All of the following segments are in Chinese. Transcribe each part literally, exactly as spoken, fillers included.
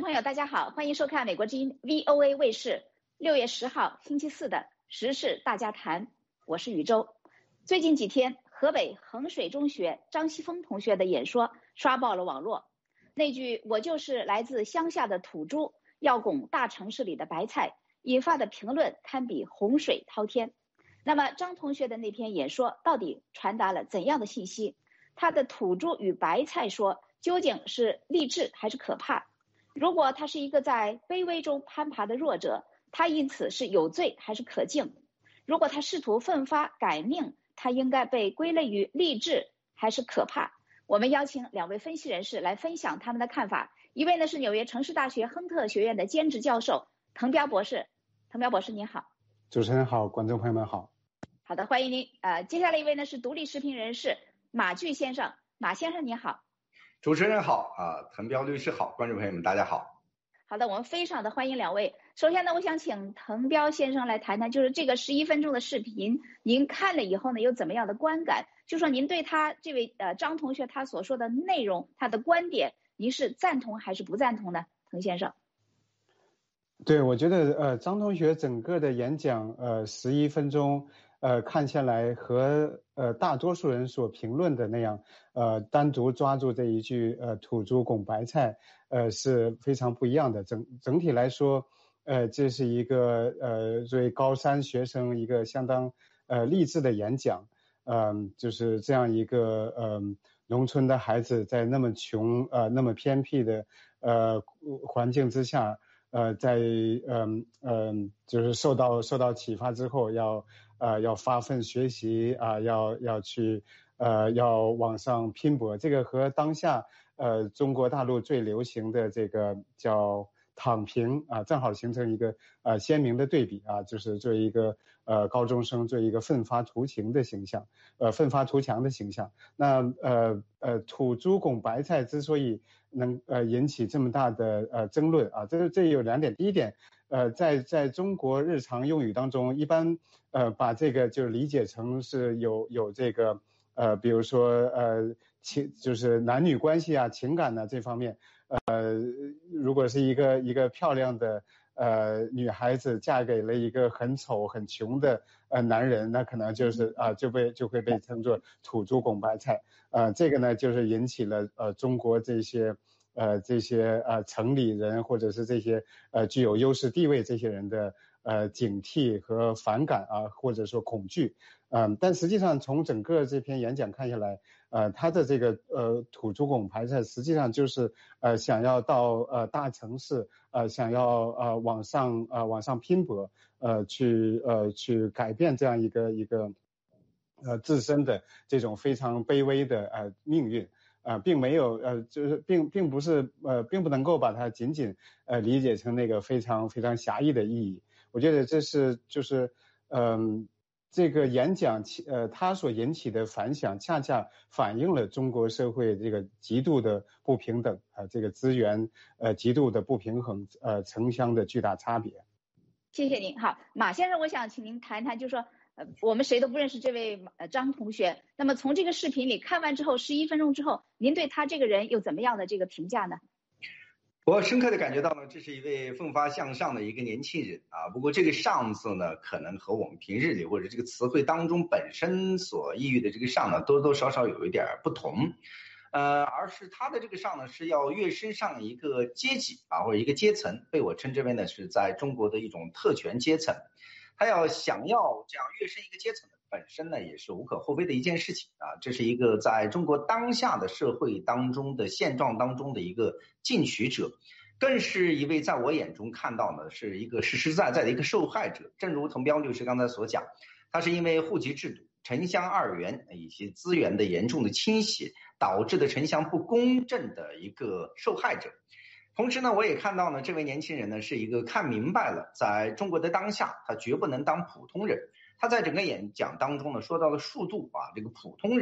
朋友，大家好，欢迎收看美国之音 V O A 卫视六月十号星期四的时事大家谈，我是宇宙。最近几天，河北衡水中学张西峰同学的演说刷爆了网络，那句我就是来自乡下的土猪，要拱大城市里的白菜，引发的评论堪比洪水滔天。那么张同学的那篇演说到底传达了怎样的信息？他的土猪与白菜说究竟是励志还是可怕？如果他是一个在卑微中攀爬的弱者，他因此是有罪还是可敬？如果他试图奋发改命，他应该被归类于励志还是可怕？我们邀请两位分析人士来分享他们的看法。一位呢是纽约城市大学亨特学院的兼职教授滕彪博士。滕彪博士您好。 主持人好，观众朋友们好。 好的，欢迎您。呃，接下来一位呢是独立时评人士马炬先生。马先生您好。 主持人好啊，滕彪律师好，观众朋友们大家好。 好的，我们非常的欢迎两位。首先呢，我想请滕彪先生来谈谈，就是这个十一分钟的视频，您看了以后呢，有怎么样的观感？就说您对他这位呃张同学他所说的内容，他的观点，您是赞同还是不赞同呢？滕先生。 对，我觉得呃张同学整个的演讲呃十一分钟。呃，看下来和呃大多数人所评论的那样，呃，单独抓住这一句呃土猪拱白菜，呃是非常不一样的。整整体来说，呃，这是一个呃作为高三学生一个相当呃励志的演讲。嗯、呃，就是这样一个呃农村的孩子在那么穷呃那么偏僻的呃环境之下，呃在嗯嗯、呃呃、就是受到受到启发之后要。呃，要发奋学习啊、呃，要要去呃，要往上拼搏。这个和当下呃中国大陆最流行的这个叫躺平啊、呃，正好形成一个呃鲜明的对比啊，就是作为一个呃高中生，作为一个奋发图强的形象，呃奋发图强的形象。那呃呃土猪拱白菜之所以能呃引起这么大的呃争论啊，这这有两点。第一点。呃，在在中国日常用语当中，一般呃把这个就理解成是有有这个呃，比如说呃情就是男女关系啊、情感呢、啊、这方面，呃，如果是一个一个漂亮的呃女孩子嫁给了一个很丑很穷的呃男人，那可能就是啊、呃、就被就会被称作土猪拱白菜。呃，这个呢就是引起了呃中国这些。呃，这些呃城里人或者是这些呃具有优势地位这些人的呃警惕和反感啊，或者说恐惧，嗯、呃，但实际上从整个这篇演讲看下来，呃，他的这个呃土猪拱白菜实际上就是呃想要到呃大城市，呃想要呃往上呃往上拼搏，呃去呃去改变这样一个一个呃自身的这种非常卑微的呃命运。啊、呃，并没有呃，就是并并不是呃，并不能够把它仅仅呃理解成那个非常非常狭义的意义。我觉得这是就是嗯、呃，这个演讲呃它所引起的反响，恰恰反映了中国社会这个极度的不平等啊、呃，这个资源呃极度的不平衡呃城乡的巨大差别。 谢谢您。好，马先生，我想请您谈谈，就是说。呃，我们谁都不认识这位呃张同学。那么从这个视频里看完之后，十一分钟之后，您对他这个人有怎么样的这个评价呢？ 我深刻的感觉到呢，这是一位奋发向上的一个年轻人啊。不过这个上字呢，可能和我们平日里或者这个词汇当中本身所意喻的这个上呢，多多少少有一点不同。呃，而是他的这个上呢，是要跃升上一个阶级啊，或者一个阶层，被我称之为呢是在中国的一种特权阶层。他要想要这样跃升一个阶层，本身呢也是无可厚非的一件事情啊。这是一个在中国当下的社会当中的现状当中的一个进取者，更是一位在我眼中看到呢是一个实实在在的一个受害者。正如滕彪律师刚才所讲，他是因为户籍制度、城乡二元以及资源的严重的倾斜导致的城乡不公正的一个受害者。同时呢，我也看到呢，这位年轻人呢是一个看明白了，在中国的当下，他绝不能当普通人。他在整个演讲当中呢，说到了数度啊，这个普通人，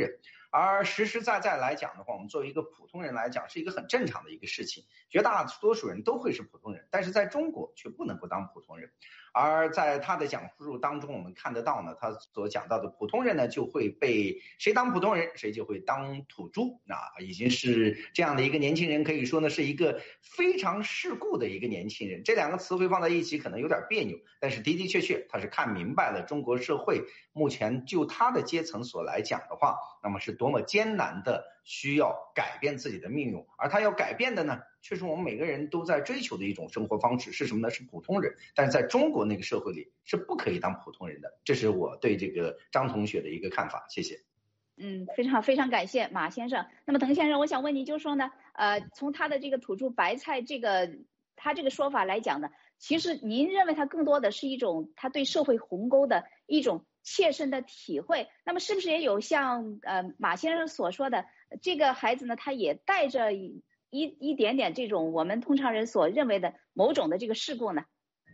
而实实在在来讲的话，我们作为一个普通人来讲，是一个很正常的一个事情，绝大多数人都会是普通人，但是在中国却不能够当普通人。而在他的讲述当中，我们看得到呢，他所讲到的普通人呢，就会被谁当普通人，谁就会当土猪啊，已经是这样的一个年轻人，可以说呢是一个非常世故的一个年轻人。这两个词汇放在一起可能有点别扭，但是的的确确他是看明白了中国社会目前就他的阶层所来讲的话，那么是多么艰难的需要改变自己的命运，而他要改变的呢，却是我们每个人都在追求的一种生活方式，是什么呢？是普通人。但是在中国那个社会里是不可以当普通人的，这是我对这个张同学的一个看法。谢谢。 嗯，非常非常感谢马先生。那么滕先生，我想问你，就是说呢，呃，从他的这个土著白菜这个他这个说法来讲呢，其实您认为他更多的是一种他对社会鸿沟的一种切身的体会。那么是不是也有像呃马先生所说的，这个孩子呢，他也带着一一点点这种我们通常人所认为的某种的这个事故呢？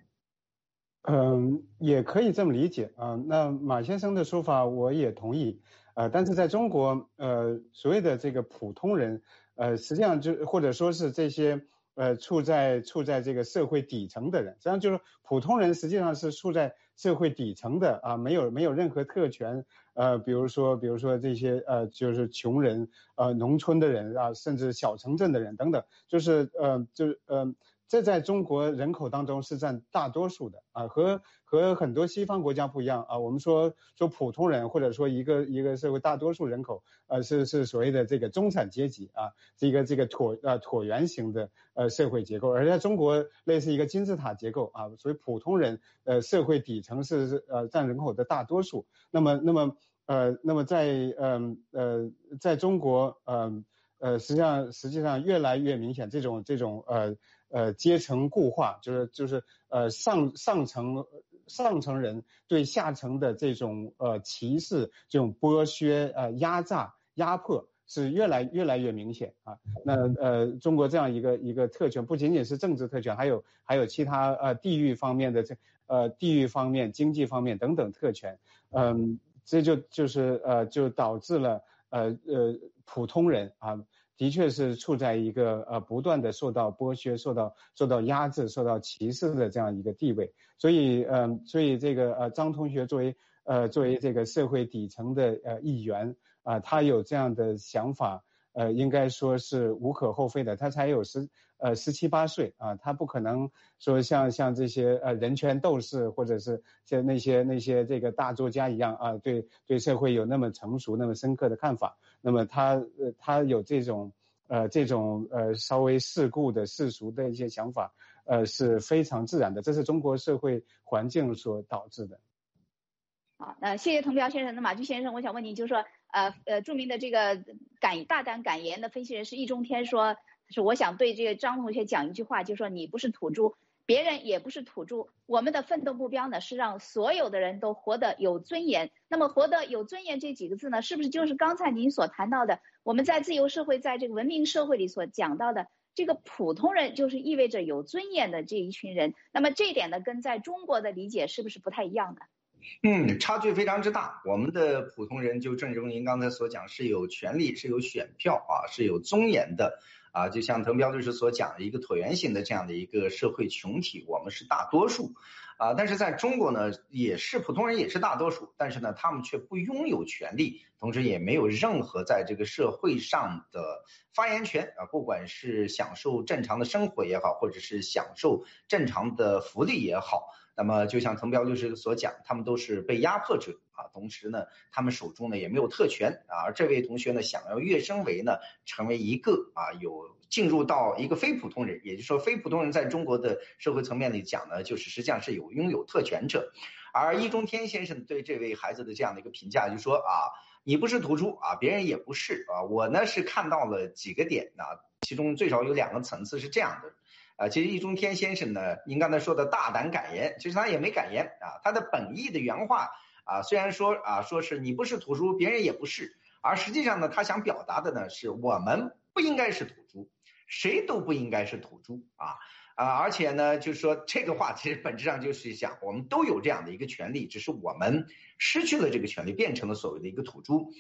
嗯，也可以这么理解啊。那马先生的说法我也同意。呃，但是在中国，呃，所谓的这个普通人，呃，实际上就或者说是这些呃处在处在这个社会底层的人，实际上就是普通人实际上是处在社会底层的啊，没有没有任何特权，呃，比如说比如说这些呃就是穷人，呃，农村的人啊，甚至小城镇的人等等，就是呃就是呃。这在中国人口当中是占大多数的啊，和和很多西方国家不一样啊。我们说说普通人或者说一个一个社会大多数人口，呃是是所谓的这个中产阶级啊，这个这个椭呃椭圆形的呃社会结构，而在中国类似一个金字塔结构啊，所以普通人呃社会底层是呃占人口的大多数。那么那么呃那么在嗯 呃, 呃在中国呃呃实际上实际上越来越明显这种这种呃。呃，阶层固化，就是就是呃上上层上层人对下层的这种呃歧视、这种剥削、呃压榨、压迫是越来越来越明显啊。那呃中国这样一个一个特权，不仅仅是政治特权，还有还有其他呃地域方面的这呃地域方面、经济方面等等特权，嗯、呃，这就就是呃就导致了呃呃普通人啊。的确是处在一个呃不断的受到剥削、受到受到压制、受到歧视的这样一个地位，所以嗯、呃，所以这个呃张同学作为呃作为这个社会底层的呃一员啊、呃，他有这样的想法，呃，应该说是无可厚非的。他才有十呃十七八岁啊，他不可能说像像这些呃人权斗士或者是像那些那些这个大作家一样啊，对对社会有那么成熟、那么深刻的看法。那么他呃他有这种呃这种呃稍微世故的世俗的一些想法，呃是非常自然的，这是中国社会环境所导致的。 好，那谢谢滕彪先生。那马驹先生，我想问您，就是说，呃呃，著名的这个敢大胆敢言的分析人士易中天说，是我想对这个张同学讲一句话，就是说你不是土猪，别人也不是土猪，我们的奋斗目标呢是让所有的人都活得有尊严。那么活得有尊严这几个字呢，是不是就是刚才您所谈到的，我们在自由社会，在这个文明社会里所讲到的这个普通人，就是意味着有尊严的这一群人。那么这一点呢，跟在中国的理解是不是不太一样的？ 嗯，差距非常之大。我们的普通人就正如您刚才所讲，是有权利，是有选票啊，是有尊严的啊。就像滕彪律师所讲的一个椭圆形的这样的一个社会群体，我们是大多数啊。但是在中国呢，也是普通人也是大多数，但是呢，他们却不拥有权利，同时也没有任何在这个社会上的发言权啊。不管是享受正常的生活也好，或者是享受正常的福利也好。那么就像滕彪律师所讲，他们都是被压迫者啊，同时呢，他们手中呢也没有特权啊。而这位同学呢，想要跃升为呢，成为一个啊有进入到一个非普通人，也就是说，非普通人在中国的社会层面里讲呢，就是实际上是有拥有特权者。而易中天先生对这位孩子的这样的一个评价，就说啊，你不是土猪啊，别人也不是啊。我呢是看到了几个点啊，其中最少有两个层次是这样的。啊，其实易中天先生呢，您刚才说的大胆敢言，其实他也没敢言啊。他的本意的原话啊，虽然说啊，说是你不是土猪，别人也不是，而实际上呢，他想表达的呢，是我们不应该是土猪，谁都不应该是土猪啊啊！而且呢，就是说这个话其实本质上就是想，我们都有这样的一个权利，只是我们失去了这个权利，变成了所谓的一个土猪。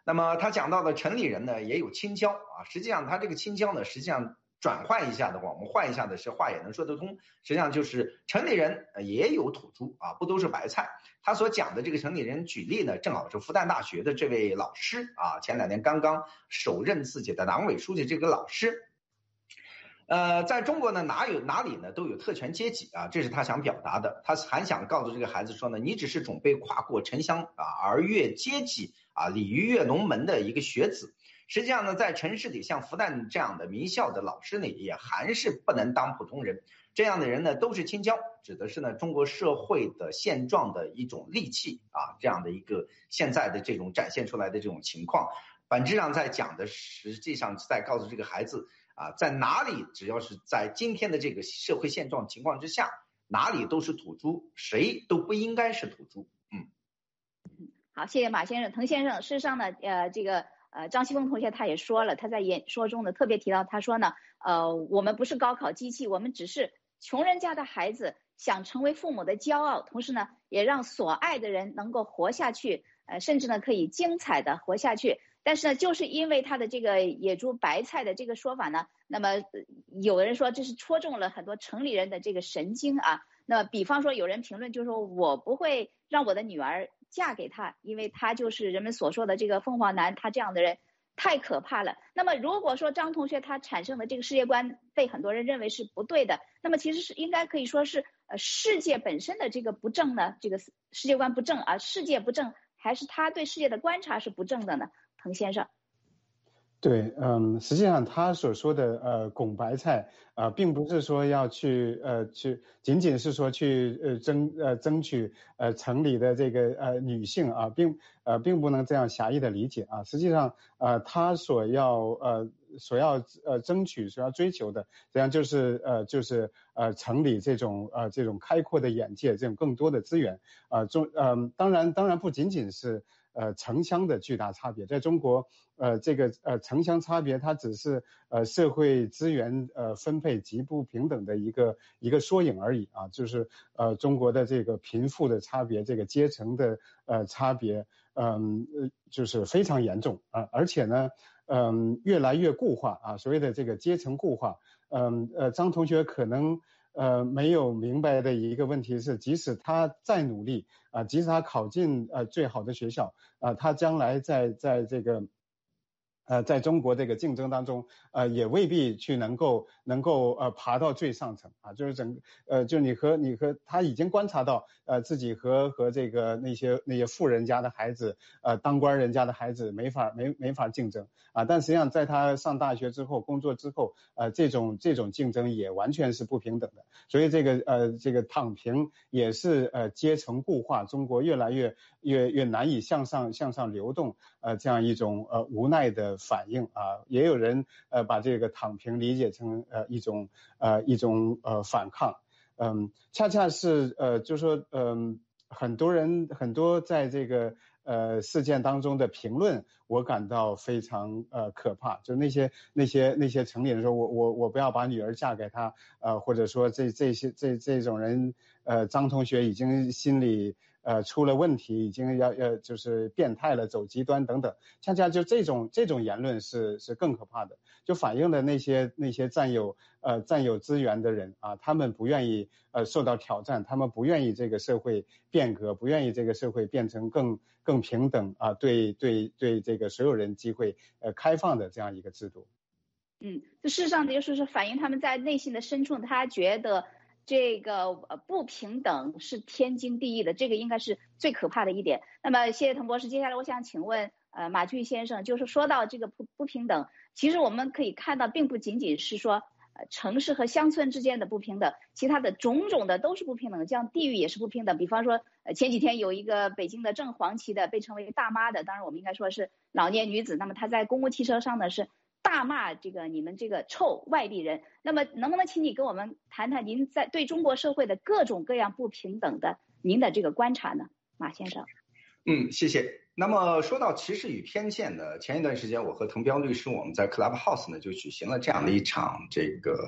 那么他讲到的城里人呢也有青椒啊，实际上他这个青椒呢，实际上转换一下的话，我们换一下的是话也能说得通，实际上就是城里人也有土猪啊，不都是白菜。他所讲的这个城里人举例呢，正好是复旦大学的这位老师啊，前两年刚刚首任自己的党委书记这个老师。呃，在中国呢，哪有哪里呢都有特权阶级啊，这是他想表达的。他还想告诉这个孩子说呢，你只是准备跨过城乡啊而越阶级啊，鲤鱼跃龙门的一个学子。实际上呢，在城市里像复旦这样的名校的老师呢，也还是不能当普通人。这样的人呢，都是青椒，指的是呢中国社会的现状的一种戾气啊，这样的一个现在的这种展现出来的这种情况。本质上在讲的，实际上在告诉这个孩子啊，在哪里只要是在今天的这个社会现状情况之下，哪里都是土猪，谁都不应该是土猪。嗯， 好，谢谢马先生、滕先生。事实上呢，呃，这个呃张西峰同学他也说了，他在演说中呢特别提到，他说呢，呃，我们不是高考机器，我们只是穷人家的孩子想成为父母的骄傲，同时呢，也让所爱的人能够活下去，呃，甚至呢可以精彩的活下去。但是呢，就是因为他的这个野猪白菜的这个说法呢，那么有人说这是戳中了很多城里人的这个神经啊。那比方说有人评论就说，我不会让我的女儿嫁给他，因为他就是人们所说的这个凤凰男，他这样的人太可怕了。那么如果说张同学他产生的这个世界观被很多人认为是不对的，那么其实是应该可以说是呃世界本身的这个不正呢，这个世界观不正啊，世界不正，还是他对世界的观察是不正的呢？滕先生。 对，嗯，实际上他所说的呃拱白菜啊、呃，并不是说要去呃去仅仅是说去呃争呃争取呃城里的这个呃女性啊，并呃并不能这样狭义的理解啊。实际上呃他所要呃所要呃争取所要追求的，实际上就是呃就是呃城里这种呃这种开阔的眼界，这种更多的资源啊中呃当然当然不仅仅是呃城乡的巨大差别，在中国。呃，这个呃城乡差别，它只是呃社会资源呃分配极不平等的一个一个缩影而已啊，就是呃中国的这个贫富的差别，这个阶层的呃差别，嗯呃就是非常严重啊，而且呢，嗯越来越固化啊，所谓的这个阶层固化，嗯呃张同学可能。呃，没有明白的一个问题是，即使他再努力啊、呃，即使他考进呃最好的学校啊、呃，他将来在在这个。呃，在中国这个竞争当中，呃，也未必去能够能够呃爬到最上层啊，就是整呃，就你和你和他已经观察到，呃，自己和和这个那些那些富人家的孩子，呃，当官人家的孩子没法没没法竞争啊，但实际上在他上大学之后，工作之后，呃，这种这种竞争也完全是不平等的，所以这个呃这个躺平也是呃阶层固化，中国越来越越越难以向上向上流动，呃，这样一种呃无奈的反应啊，也有人呃把这个躺平理解成呃一种呃一种呃反抗，嗯，恰恰是呃就说嗯很多人很多在这个呃事件当中的评论，我感到非常呃可怕，就那些那些那些城里人说我我我不要把女儿嫁给他，呃或者说这这些这这种人呃张同学已经心里。呃，出了问题，已经要要就是变态了，走极端等等，恰恰就这种这种言论是是更可怕的，就反映了那些那些占有呃占有资源的人啊，他们不愿意呃受到挑战，他们不愿意这个社会变革，不愿意这个社会变成更更平等啊，对对对这个所有人机会呃开放的这样一个制度。 嗯，事实上就是是反映他们在内心的深处，他觉得。这个呃不平等是天经地义的，这个应该是最可怕的一点。那么谢谢滕博士，接下来我想请问呃马骏先生，就是说到这个不不平等，其实我们可以看到，并不仅仅是说呃城市和乡村之间的不平等，其他的种种的都是不平等，像地域也是不平等。比方说呃前几天有一个北京的正黄旗的被称为大妈的，当然我们应该说是老年女子，那么她在公共汽车上呢是。大骂这个你们这个臭外地人，那么能不能请你跟我们谈谈您在对中国社会的各种各样不平等的您的这个观察呢，马先生？ 嗯，谢谢。那么说到歧视与偏见呢，前一段时间我和滕彪律师我们在 Clubhouse 呢就举行了这样的一场这个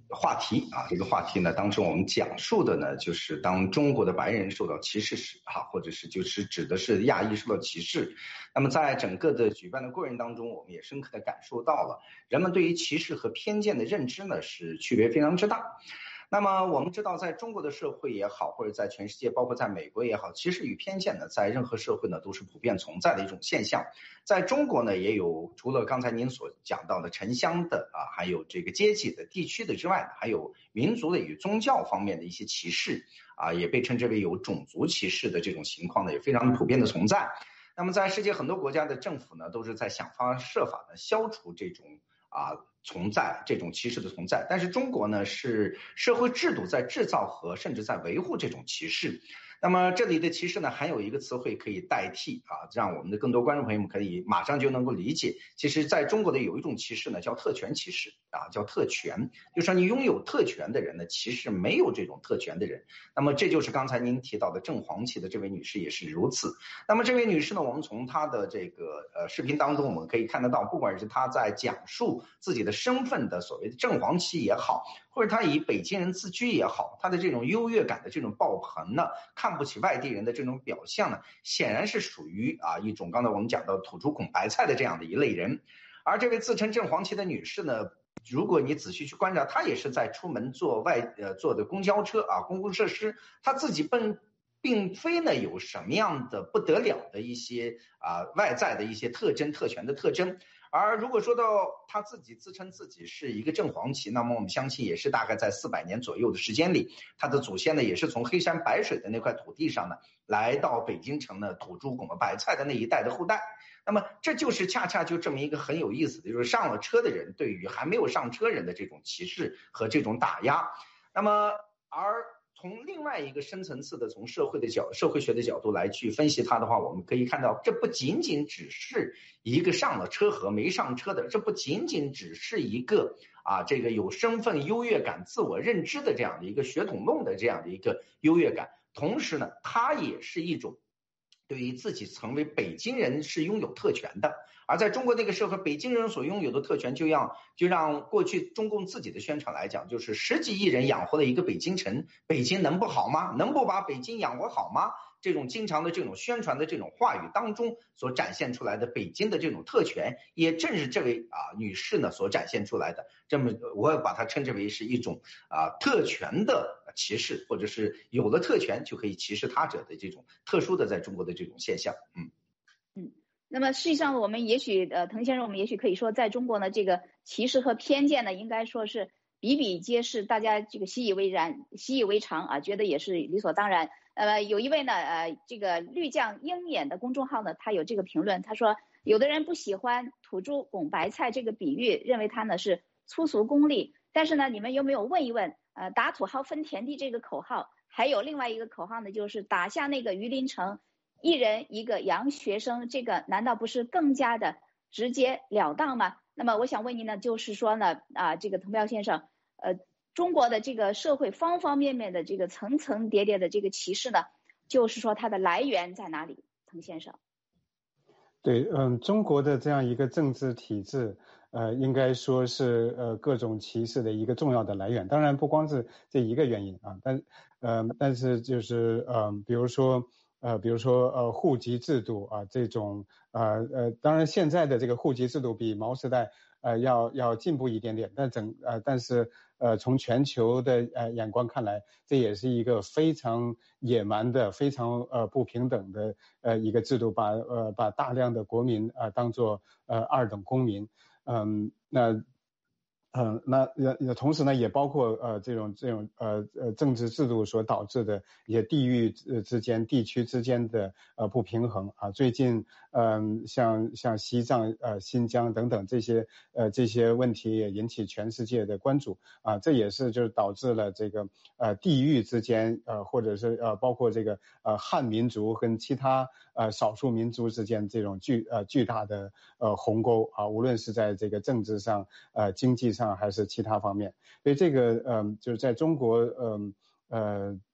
话题啊，这个话题呢，当时我们讲述的呢，就是当中国的白人受到歧视时啊，或者是就是指的是亚裔受到歧视。那么在整个的举办的过程当中，我们也深刻的感受到了人们对于歧视和偏见的认知呢是区别非常之大。那么我们知道，在中国的社会也好，或者在全世界，包括在美国也好，歧视与偏见呢，在任何社会呢都是普遍存在的一种现象。在中国呢，也有除了刚才您所讲到的城乡的啊，还有这个阶级的、地区的之外，还有民族的与宗教方面的一些歧视啊，也被称之为有种族歧视的这种情况呢，也非常普遍的存在。那么在世界很多国家的政府呢，都是在想方设法的消除这种啊存在这种歧视的存在，但是中国呢是社会制度在制造和甚至在维护这种歧视。那么这里的歧视呢，还有一个词汇可以代替啊，让我们的更多观众朋友们可以马上就能够理解。其实在中国的有一种歧视呢，叫特权歧视啊，叫特权，就是说你拥有特权的人呢，歧视没有这种特权的人。那么这就是刚才您提到的正黄旗的这位女士也是如此。那么这位女士呢，我们从她的这个呃视频当中，我们可以看得到，不管是她在讲述自己的身份的所谓的正黄旗也好，或者她以北京人自居也好，她的这种优越感的这种爆棚呢，看不起外地人的这种表象呢，显然是属于啊一种刚才我们讲到土猪拱白菜的这样的一类人。而这位自称正黄旗的女士呢，如果你仔细去观察，她也是在出门坐外呃坐的公交车啊公共设施，她自己奔并非呢有什么样的不得了的一些啊外在的一些特征特权的特征。而如果说到他自己自称自己是一个正黄旗，那么我们相信也是大概在四百年左右的时间里，他的祖先呢也是从黑山白水的那块土地上呢来到北京城的土猪拱白菜的那一代的后代。那么这就是恰恰就这么一个很有意思的，就是上了车的人对于还没有上车人的这种歧视和这种打压。那么而从另外一个深层次的从社会的角社会学的角度来去分析它的话，我们可以看到，这不仅仅只是一个上了车和没上车的，这不仅仅只是一个啊这个有身份优越感、自我认知的这样的一个血统论的这样的一个优越感，同时呢，它也是一种对于自己成为北京人是拥有特权的。而在中国那个社会，北京人所拥有的特权就让就让过去中共自己的宣传来讲，就是十几亿人养活了一个北京城，北京能不好吗？能不把北京养活好吗？这种经常的这种宣传的这种话语当中所展现出来的北京的这种特权，也正是这位啊女士呢所展现出来的。这么我把它称之为是一种啊特权的歧视，或者是有了特权就可以歧视他者的这种特殊的在中国的这种现象。嗯嗯。那么实际上我们也许呃滕先生，我们也许可以说，在中国呢，这个歧视和偏见呢，应该说是比比皆是，大家这个习以为然、习以为常啊，觉得也是理所当然。呃，有一位呢，呃，这个绿将鹰眼的公众号呢，他有这个评论，他说，有的人不喜欢土猪拱白菜这个比喻，认为它呢是粗俗功利。但是呢，你们有没有问一问，呃，打土豪分田地这个口号，还有另外一个口号呢，就是打下那个榆林城。一人一个洋学生，这个难道不是更加的直截了当吗？那么我想问您呢，就是说呢，啊，这个滕彪先生，呃，中国的这个社会方方面面的这个层层叠叠的这个歧视呢，就是说它的来源在哪里？滕先生。 对，嗯，中国的这样一个政治体制，呃，应该说是呃各种歧视的一个重要的来源。当然不光是这一个原因啊，但呃，但是就是呃，比如说。呃，比如说呃户籍制度啊，这种呃呃，当然现在的这个户籍制度比毛时代呃要要进步一点点，但整呃但是呃从全球的呃眼光看来，这也是一个非常野蛮的、非常呃不平等的呃一个制度，把呃把大量的国民啊、呃、当作呃二等公民，嗯，那。嗯，那呃同时呢，也包括呃这种这种呃呃政治制度所导致的一些地域之间、地区之间的呃不平衡啊。最近嗯、呃、像像西藏、呃新疆等等这些呃这些问题也引起全世界的关注啊。这也是就是导致了这个呃地域之间呃或者是呃包括这个呃汉民族跟其他呃少数民族之间这种巨呃巨大的呃鸿沟啊，无论是在这个政治上、呃经济上。上还是其他方面，所以这个嗯、呃，就是在中国嗯 呃, 呃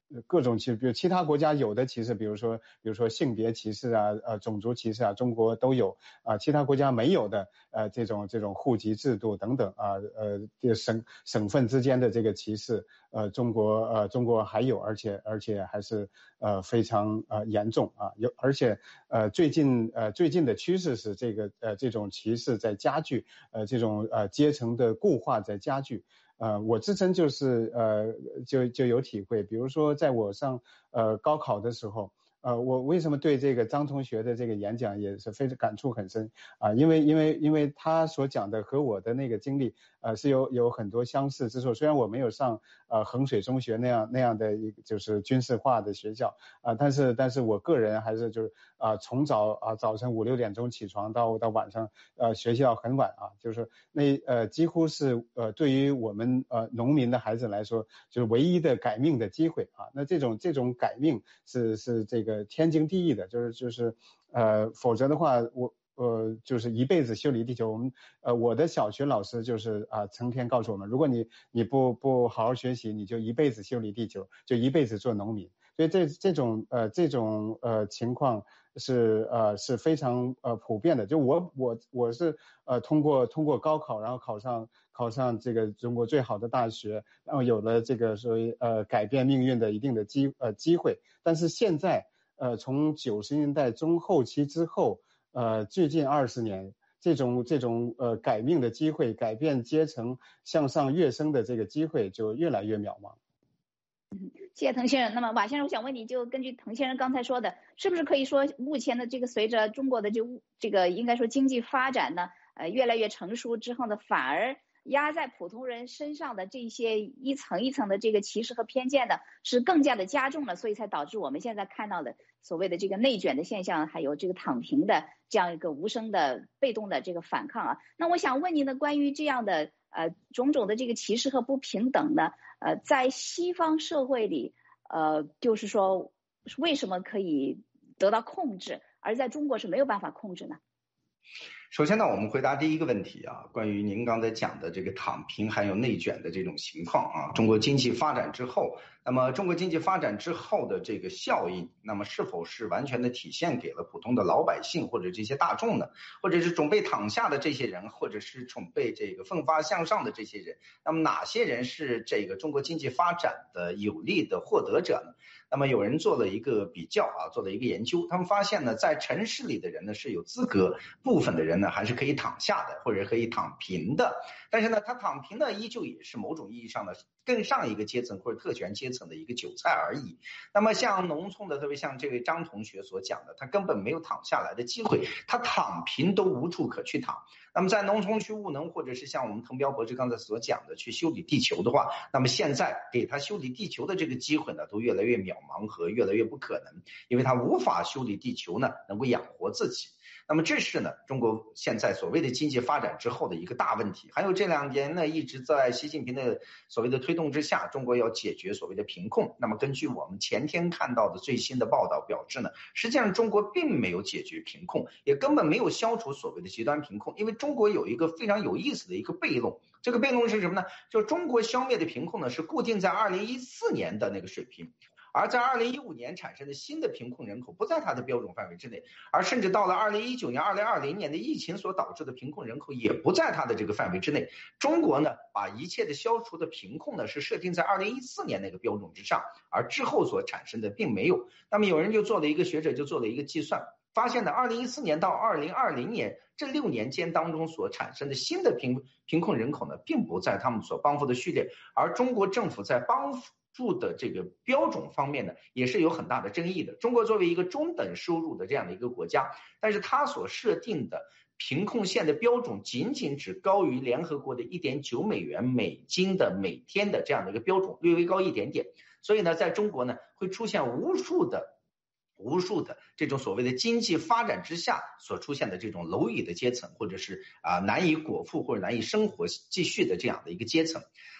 各种歧视，比如其他国家有的歧视，比如说比如说性别歧视啊，呃种族歧视啊，中国都有啊，其他国家没有的呃这种这种户籍制度等等啊，呃这省省份之间的这个歧视，呃中国呃中国还有，而且而且还是呃非常呃严重啊，有而且呃最近呃最近的趋势是这个呃这种歧视在加剧，呃这种呃阶层的固化在加剧。呃，我自身就是呃，就就有体会，比如说在我上呃高考的时候，呃，我为什么对这个张同学的这个演讲也是非常感触很深啊、呃？因为因为因为他所讲的和我的那个经历，呃，是有有很多相似之处。虽然我没有上呃衡水中学那样那样的一个就是军事化的学校啊、呃，但是但是我个人还是就是啊、呃、从早啊、呃、早晨五六点钟起床到到晚上呃学习到很晚啊，就是那呃几乎是呃对于我们呃农民的孩子来说，就是唯一的改命的机会啊。那这种这种改命是是这个天经地义的，就是就是呃否则的话我。呃，就是一辈子修理地球。我们呃，我的小学老师就是啊、呃，成天告诉我们，如果你你不不好好学习，你就一辈子修理地球，就一辈子做农民。所以这这种呃这种呃情况是呃是非常呃普遍的。就我我我是呃通过通过高考，然后考上考上这个中国最好的大学，然后有了这个所谓呃改变命运的一定的机呃机会。但是现在呃从九十年代中后期之后。呃，最近二十年，这种这种呃改命的机会，改变阶层向上跃升的这个机会就越来越渺茫。 嗯，谢谢滕先生。那么马先生，我想问你，就根据滕先生刚才说的，是不是可以说，目前的这个随着中国的这这个应该说经济发展呢，呃越来越成熟之后呢，反而压在普通人身上的这些一层一层的这个歧视和偏见呢，是更加的加重了，所以才导致我们现在看到的所谓的这个内卷的现象，还有这个躺平的这样一个无声的被动的这个反抗啊。那我想问您的关于这样的呃种种的这个歧视和不平等呢，呃，在西方社会里，呃，就是说为什么可以得到控制，而在中国是没有办法控制呢？ 首先呢，我们回答第一个问题啊，关于您刚才讲的这个躺平还有内卷的这种情况啊，中国经济发展之后，那么中国经济发展之后的这个效应，那么是否是完全的体现给了普通的老百姓或者这些大众呢？或者是准备躺下的这些人，或者是准备这个奋发向上的这些人，那么哪些人是这个中国经济发展的有利的获得者呢？那么有人做了一个比较啊，做了一个研究，他们发现呢，在城市里的人呢是有资格，部分的人呢还是可以躺下的，或者可以躺平的。但是呢，他躺平呢依旧也是某种意义上的更上一个阶层或者特权阶层的一个韭菜而已。那么像农村的，特别像这位张同学所讲的，他根本没有躺下来的机会，他躺平都无处可去躺。那么在农村去务农，或者是像我们滕彪博士刚才所讲的去修理地球的话，那么现在给他修理地球的这个机会呢，都越来越渺茫和越来越不可能，因为他无法修理地球呢，能够养活自己。那么这是呢，中国现在所谓的经济发展之后的一个大问题。还有这两年呢，一直在习近平的所谓的推动之下，中国要解决所谓的贫困。那么根据我们前天看到的最新的报道表示呢，实际上中国并没有解决贫困，也根本没有消除所谓的极端贫困。因为中国有一个非常有意思的一个悖论，这个悖论是什么呢？就是中国消灭的贫困呢，是固定在二零一四年的那个水平。而在二零一五年产生的新的贫困人口不在它的标准范围之内，而甚至到了二零一九年、二零二零年的疫情所导致的贫困人口也不在它的这个范围之内。中国呢，把一切的消除的贫困呢是设定在二零一四年那个标准之上，而之后所产生的并没有。那么有人就做了一个学者就做了一个计算，发现呢，二零一四年到二零二零年这六年间当中所产生的新的贫贫困人口呢，并不在他们所帮扶的序列，而中国政府在帮扶住的这个标准方面呢，也是有很大的争议的。中国作为一个中等收入的这样的一个国家，但是它所设定的贫困线的标准仅仅只高于联合国的 一点九美元美金的每天的这样的一个标准，略微高一点点。所以呢，在中国呢，会出现无数的无数的这种所谓的经济发展之下所出现的这种蝼蚁的阶层，或者是啊、呃、难以果腹或者难以生活继续的这样的一个阶层。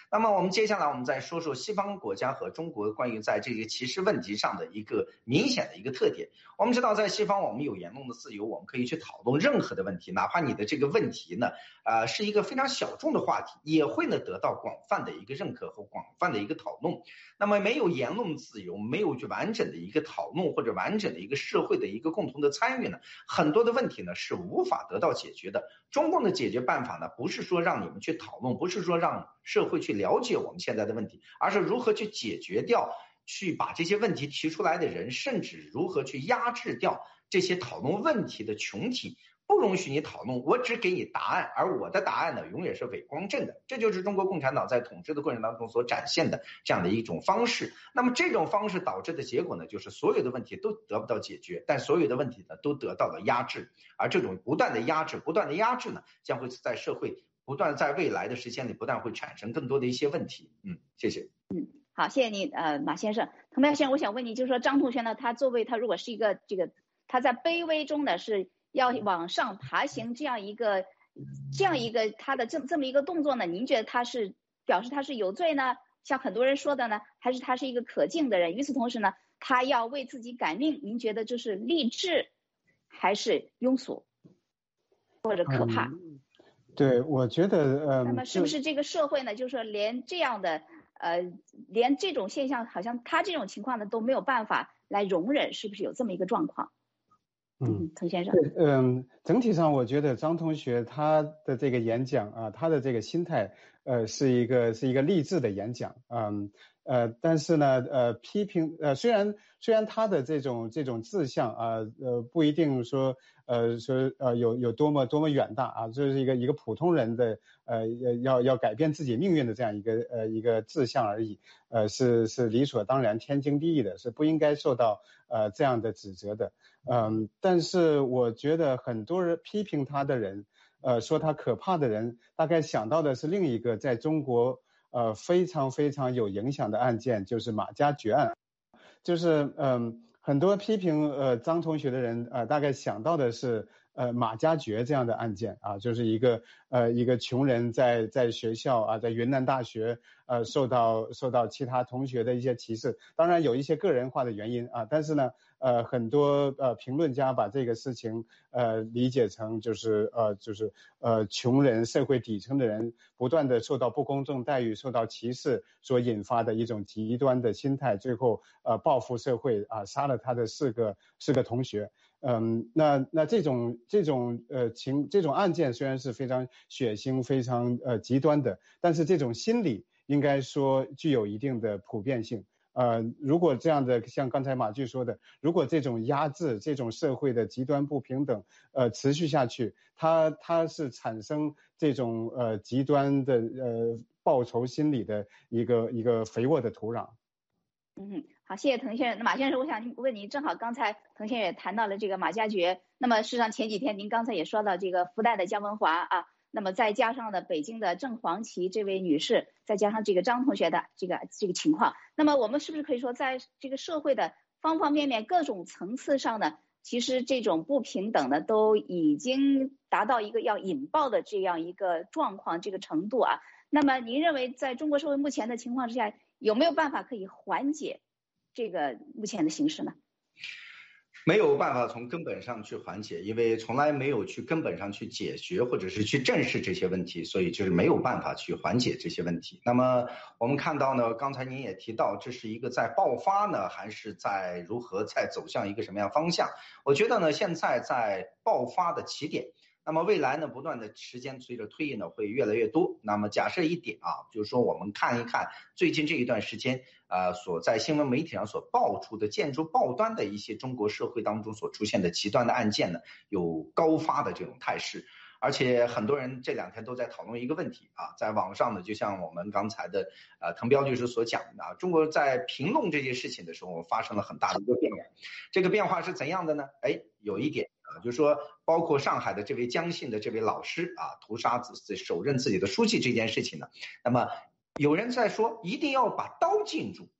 那么我们接下来我们再说说西方国家和中国关于在这个歧视问题上的一个明显的一个特点。我们知道在西方我们有言论的自由，我们可以去讨论任何的问题，哪怕你的这个问题呢呃是一个非常小众的话题，也会呢得到广泛的一个认可和广泛的一个讨论。那么没有言论自由，没有完整的一个讨论或者完整的一个社会的一个共同的参与呢，很多的问题呢是无法得到解决的。中共的解决办法呢不是说让你们去讨论，不是说让社会去了解我们现在的问题，而是如何去解决掉，去把这些问题提出来的人，甚至如何去压制掉这些讨论问题的群体，不容许你讨论，我只给你答案，而我的答案呢永远是伪光正的。这就是中国共产党在统治的过程当中所展现的这样的一种方式。那么这种方式导致的结果呢，就是所有的问题都得不到解决，但所有的问题呢都得到了压制，而这种不断的压制不断的压制呢，将会在社会不断在未来的时间里不但会产生更多的一些问题。嗯，谢谢。 嗯，好，谢谢你，呃，马先生。滕彪先生，我想问你，就是说张同学呢，他作为他如果是一个这个他在卑微中呢是要往上爬行这样一个这样一个他的这这么一个动作呢，您觉得他是表示他是有罪呢？像很多人说的呢，还是他是一个可敬的人？与此同时呢，他要为自己改命，您觉得这是励志还是庸俗或者可怕？ 嗯、对，我觉得呃， 那么是不是这个社会呢，就是说连这样的呃，连这种现象，好像他这种情况呢都没有办法来容忍，是不是有这么一个状况？嗯，滕先生。 嗯，整体上我觉得张同学他的这个演讲啊，他的这个心态，呃，是一个是一个励志的演讲，嗯，呃，但是呢，呃，批评，呃，虽然虽然他的这种这种志向啊，呃，不一定说，呃，说呃有有多么多么远大啊，这是一个一个普通人的，呃，要要改变自己命运的这样一个呃一个志向而已，呃，是是理所当然、天经地义的，是不应该受到呃这样的指责的。嗯，但是我觉得很多人批评他的人，呃，说他可怕的人，大概想到的是另一个在中国呃非常非常有影响的案件，就是马加爵案。就是嗯，很多批评呃张同学的人，呃，大概想到的是呃马加爵这样的案件啊，就是一个呃一个穷人在在学校啊，在云南大学呃受到受到其他同学的一些歧视，当然有一些个人化的原因啊，但是呢。呃，很多呃评论家把这个事情呃理解成就是呃就是呃穷人、社会底层的人不断的受到不公正待遇、受到歧视所引发的一种极端的心态，最后呃报复社会啊，杀了他的四个四个同学。嗯，那那这种这种呃情这种案件虽然是非常血腥、非常呃极端的，但是这种心理应该说具有一定的普遍性。呃，如果这样的像刚才马炬说的，如果这种压制、这种社会的极端不平等，呃，持续下去，它它是产生这种呃极端的呃报仇心理的一个一个肥沃的土壤。 嗯，好，谢谢滕先生。那马先生，我想问您，正好刚才滕先生也谈到了这个马加爵，那么事实上前几天您刚才也说到这个复旦的姜文华啊。那么再加上呢，北京的郑黄旗这位女士，再加上这个张同学的这个这个情况，那么我们是不是可以说，在这个社会的方方面面、各种层次上呢，其实这种不平等呢，都已经达到一个要引爆的这样一个状况、这个程度啊？那么您认为，在中国社会目前的情况之下，有没有办法可以缓解这个目前的形势呢？ 没有办法从根本上去缓解，因为从来没有去根本上去解决或者是去正视这些问题，所以就是没有办法去缓解这些问题。那么我们看到呢，刚才您也提到，这是一个在爆发呢，还是在如何在走向一个什么样方向？我觉得呢，现在在爆发的起点。那么未来呢，不断的时间随着推移呢，会越来越多。那么假设一点啊，就是说我们看一看最近这一段时间，呃，所在新闻媒体上所爆出的建筑报端的一些中国社会当中所出现的极端的案件呢，有高发的这种态势。而且很多人这两天都在讨论一个问题啊，在网上呢，就像我们刚才的呃滕彪律师所讲的啊，中国在评论这件事情的时候发生了很大的一个变化。这个变化是怎样的呢？哎，有一点啊，就是说，包括上海的这位江姓的这位老师啊，屠杀自手刃自己的书记这件事情呢，那么有人在说一定要把刀禁住。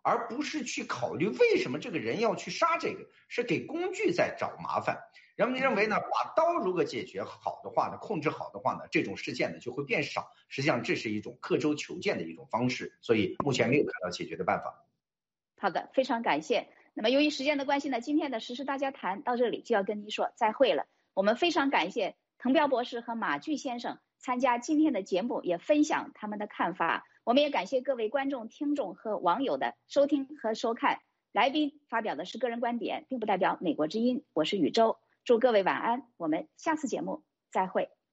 而不是去考虑为什么这个人要去杀这个，是给工具在找麻烦。人们认为呢，把刀如果解决好的话呢，控制好的话呢，这种事件呢就会变少。实际上这是一种刻舟求剑的一种方式，所以目前没有看到解决的办法。 好的，非常感谢。那么由于时间的关系呢，今天的时事大家谈到这里就要跟您说再会了。我们非常感谢滕彪博士和马炬先生参加今天的节目，也分享他们的看法。我们也感谢各位观众、听众和网友的收听和收看。来宾发表的是个人观点，并不代表美国之音。我是宇宙，祝各位晚安，我们下次节目再会。